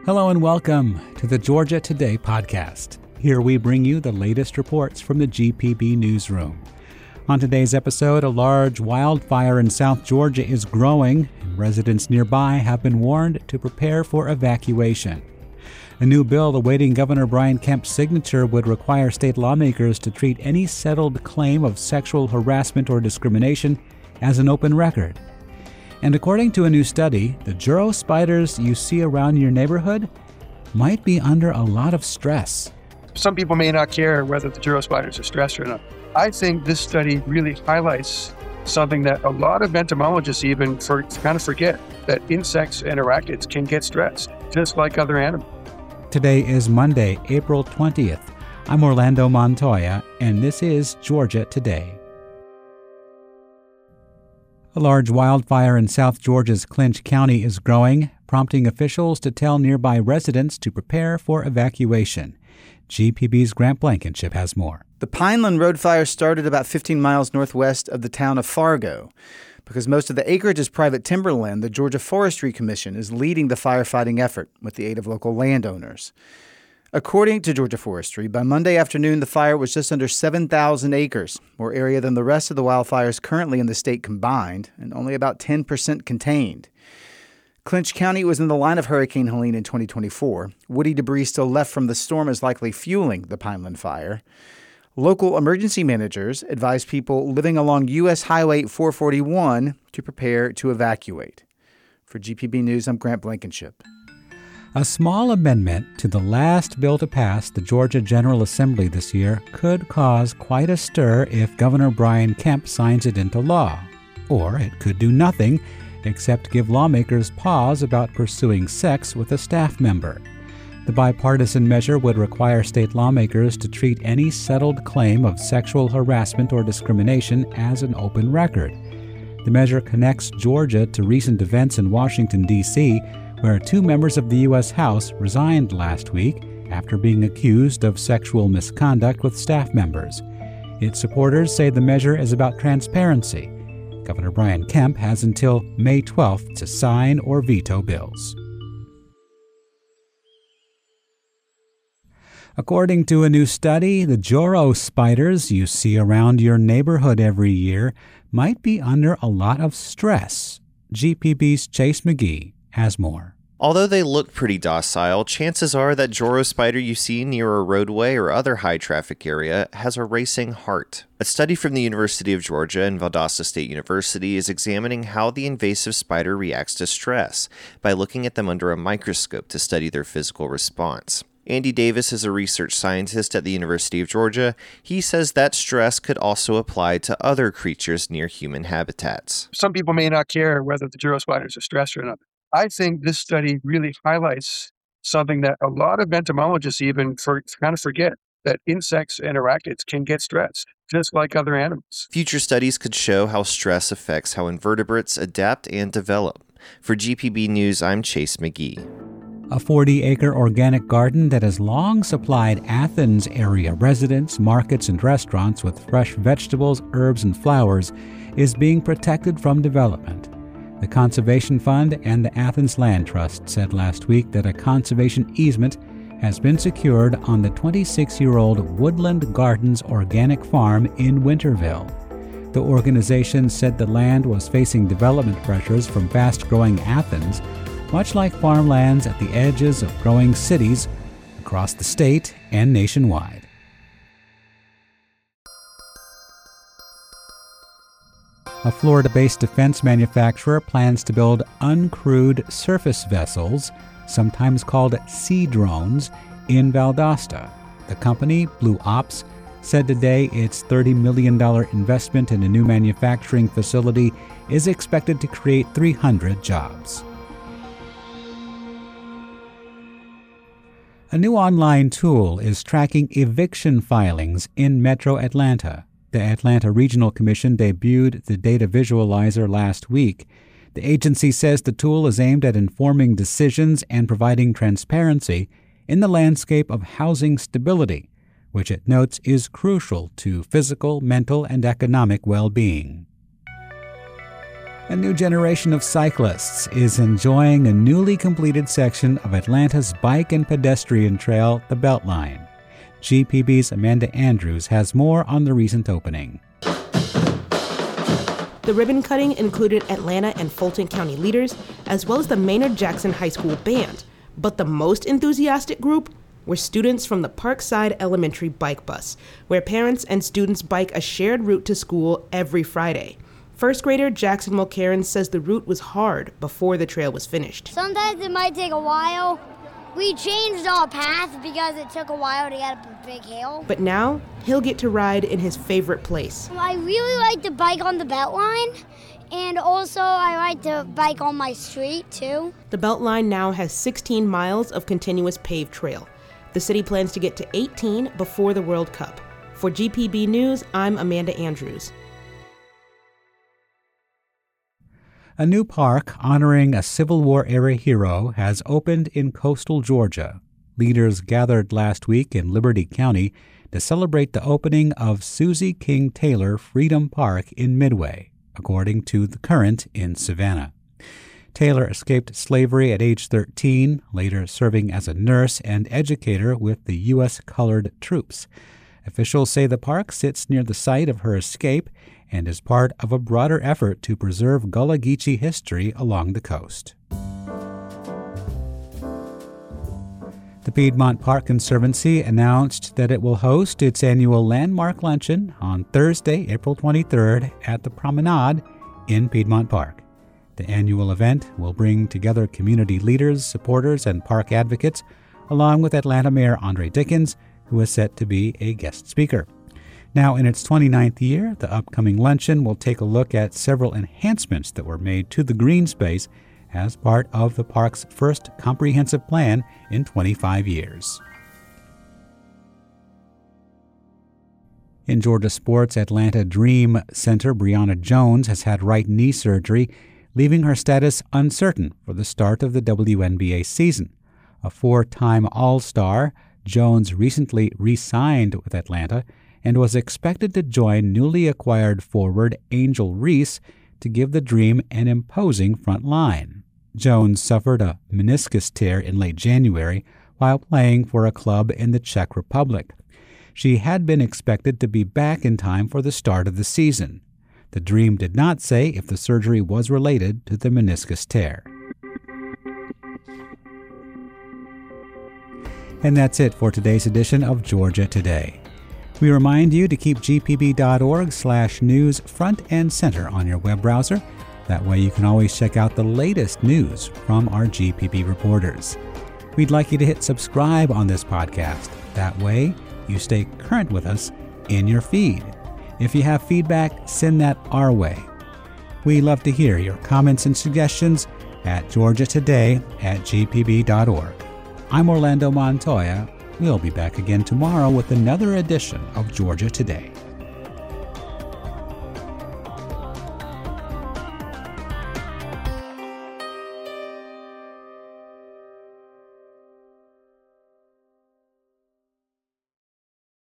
Hello and welcome to the Georgia Today podcast. Here we bring you the latest reports from the GPB newsroom. On today's episode, a large wildfire in South Georgia is growing, and residents nearby have been warned to prepare for evacuation. A new bill awaiting Governor Brian Kemp's signature would require state lawmakers to treat any settled claim of sexual harassment or discrimination as an open record. And according to a new study, the Juro spiders you see around your neighborhood might be under a lot of stress. Some people may not care whether the Juro spiders are stressed or not. I think this study really highlights something that a lot of entomologists even kind of forget, that insects and arachnids can get stressed, just like other animals. Today is Monday, April 20th. I'm Orlando Montoya, and this is Georgia Today. A large wildfire in South Georgia's Clinch County is growing, prompting officials to tell nearby residents to prepare for evacuation. GPB's Grant Blankenship has more. The Pineland Road fire started about 15 miles northwest of the town of Fargo. Because most of the acreage is private timberland, the Georgia Forestry Commission is leading the firefighting effort with the aid of local landowners. According to Georgia Forestry, by Monday afternoon, the fire was just under 7,000 acres, more area than the rest of the wildfires currently in the state combined, and only about 10% contained. Clinch County was in the line of Hurricane Helene in 2024. Woody debris still left from the storm is likely fueling the Pineland fire. Local emergency managers advise people living along U.S. Highway 441 to prepare to evacuate. For GPB News, I'm Grant Blankenship. A small amendment to the last bill to pass the Georgia General Assembly this year could cause quite a stir if Governor Brian Kemp signs it into law. Or it could do nothing except give lawmakers pause about pursuing sex with a staff member. The bipartisan measure would require state lawmakers to treat any settled claim of sexual harassment or discrimination as an open record. The measure connects Georgia to recent events in Washington, D.C., where two members of the U.S. House resigned last week after being accused of sexual misconduct with staff members. Its supporters say the measure is about transparency. Governor Brian Kemp has until May 12th to sign or veto bills. According to a new study, the Juro spiders you see around your neighborhood every year might be under a lot of stress. GPB's Chase McGee has more. Although they look pretty docile, chances are that Juro spider you see near a roadway or other high-traffic area has a racing heart. A study from the University of Georgia and Valdosta State University is examining how the invasive spider reacts to stress by looking at them under a microscope to study their physical response. Andy Davis is a research scientist at the University of Georgia. He says that stress could also apply to other creatures near human habitats. Some people may not care whether the Juro spiders are stressed or not. I think this study really highlights something that a lot of entomologists even kind of forget, that insects and arachnids can get stressed, just like other animals. Future studies could show how stress affects how invertebrates adapt and develop. For GPB News, I'm Chase McGee. A 40-acre organic garden that has long supplied Athens area residents, markets, and restaurants with fresh vegetables, herbs, and flowers is being protected from development. The Conservation Fund and the Athens Land Trust said last week that a conservation easement has been secured on the 26-year-old Woodland Gardens organic farm in Winterville. The organization said the land was facing development pressures from fast-growing Athens, much like farmlands at the edges of growing cities across the state and nationwide. A Florida-based defense manufacturer plans to build uncrewed surface vessels, sometimes called sea drones, in Valdosta. The company, Blue Ops, said today its $30 million investment in a new manufacturing facility is expected to create 300 jobs. A new online tool is tracking eviction filings in Metro Atlanta. The Atlanta Regional Commission debuted the data visualizer last week. The agency says the tool is aimed at informing decisions and providing transparency in the landscape of housing stability, which it notes is crucial to physical, mental, and economic well-being. A new generation of cyclists is enjoying a newly completed section of Atlanta's bike and pedestrian trail, the Beltline. GPB's Amanda Andrews has more on the recent opening. The ribbon cutting included Atlanta and Fulton County leaders, as well as the Maynard Jackson High School band. But the most enthusiastic group were students from the Parkside Elementary Bike Bus, where parents and students bike a shared route to school every Friday. First grader Jackson Mulcairn says the route was hard before the trail was finished. Sometimes it might take a while. We changed our path because it took a while to get up a big hill. But now, he'll get to ride in his favorite place. I really like to bike on the Beltline, and also I like to bike on my street, too. The Beltline now has 16 miles of continuous paved trail. The city plans to get to 18 before the World Cup. For GPB News, I'm Amanda Andrews. A new park honoring a Civil War-era hero has opened in coastal Georgia. Leaders gathered last week in Liberty County to celebrate the opening of Susie King Taylor Freedom Park in Midway, according to The Current in Savannah. Taylor escaped slavery at age 13, later serving as a nurse and educator with the U.S. Colored Troops. Officials say the park sits near the site of her escape and is part of a broader effort to preserve Gullah Geechee history along the coast. The Piedmont Park Conservancy announced that it will host its annual landmark luncheon on Thursday, April 23rd at the Promenade in Piedmont Park. The annual event will bring together community leaders, supporters, and park advocates, along with Atlanta Mayor Andre Dickens, who is set to be a guest speaker. Now, in its 29th year, the upcoming luncheon will take a look at several enhancements that were made to the green space as part of the park's first comprehensive plan in 25 years. In Georgia sports, Atlanta Dream center Brianna Jones has had right knee surgery, leaving her status uncertain for the start of the WNBA season. A four-time All-Star, Jones recently re-signed with Atlanta and was expected to join newly acquired forward Angel Reese to give the Dream an imposing front line. Jones suffered a meniscus tear in late January while playing for a club in the Czech Republic. She had been expected to be back in time for the start of the season. The Dream did not say if the surgery was related to the meniscus tear. And that's it for today's edition of Georgia Today. We remind you to keep gpb.org/news front and center on your web browser. That way you can always check out the latest news from our GPB reporters. We'd like you to hit subscribe on this podcast. That way you stay current with us in your feed. If you have feedback, send that our way. We love to hear your comments and suggestions at georgiatoday@gpb.org. I'm Orlando Montoya. We'll be back again tomorrow with another edition of Georgia Today.